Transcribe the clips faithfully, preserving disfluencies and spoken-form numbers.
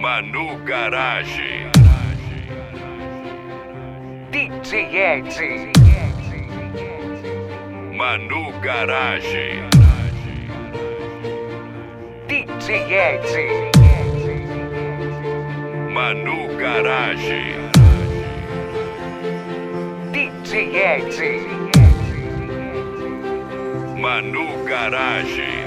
Manu Garage, D J Ed, Manu Garage, D J Ed, Manu Garage, D J Ed, Manu Garage,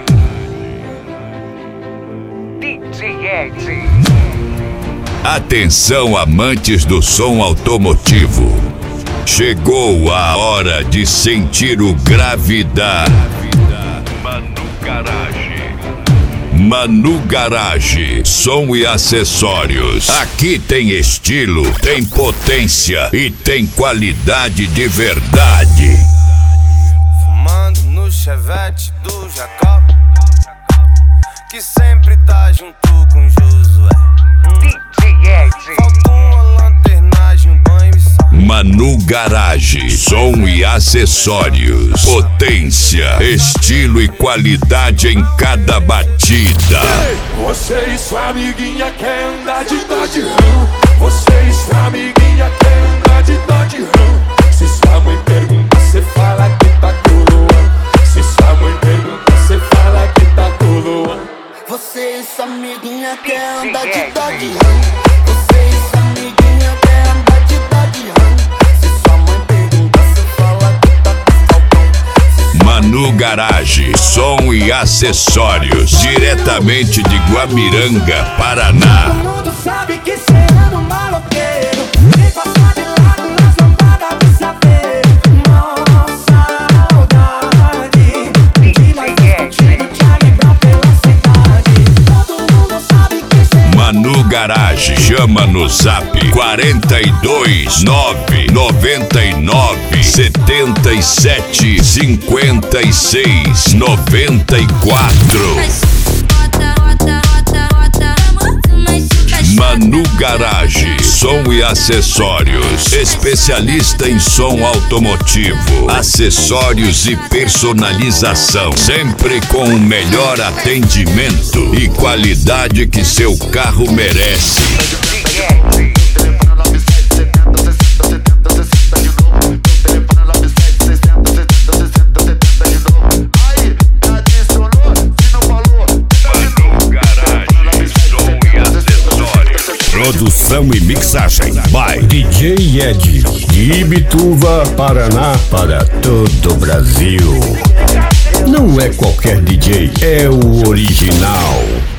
D J Ed. Atenção, amantes do som automotivo. Chegou a hora de sentir o gravidade. Manu Garage, Manu Garage, som e acessórios. Aqui tem estilo, tem potência e tem qualidade de verdade. Fumando no Chevette do Jacob, que sempre tá junto com Josué. D J Ed, Falta uma lanternagem, um banho e sal. Manu Garage, som e acessórios. Potência, estilo e qualidade em cada batida. Você e sua amiguinha quer andar de Dodge Ram. Você e sua amiguinha quer andar de Dodge Ram. Se sua mãe pergunta, cê fala que tá coroa. Se sua mãe pergunta, cê fala que tá coroa. Você e sua amiguinha quer andar de Ed. Dodge Ram. Você e sua amiguinha quer andar de Dodge Ram. Se sua mãe pergunta, cê fala que tá com falcão. Manu Garage, som e acessórios. Diretamente de Guamiranga, Paraná. Todo mundo sabe que cê é um maloqueiro. Vem passar de lado nas lambadas do saveiro. Nossa saudade de nós discutindo, Charlie Brown pela cidade. Todo mundo sabe que cê é Manu Garage, chama no zap quarenta e dois, nove noventa e nove, setenta e sete, cinquenta e seis, noventa e quatro. Manu Garage, som e acessórios. Especialista em som automotivo, acessórios e personalização. Sempre com o melhor atendimento e qualidade que seu carro merece. D J Ed. Manu Garage, som e acessórios. Produção e mixagem by D J Ed, de Ibituva, Paraná, para todo o Brasil. Não é qualquer D J, é o original.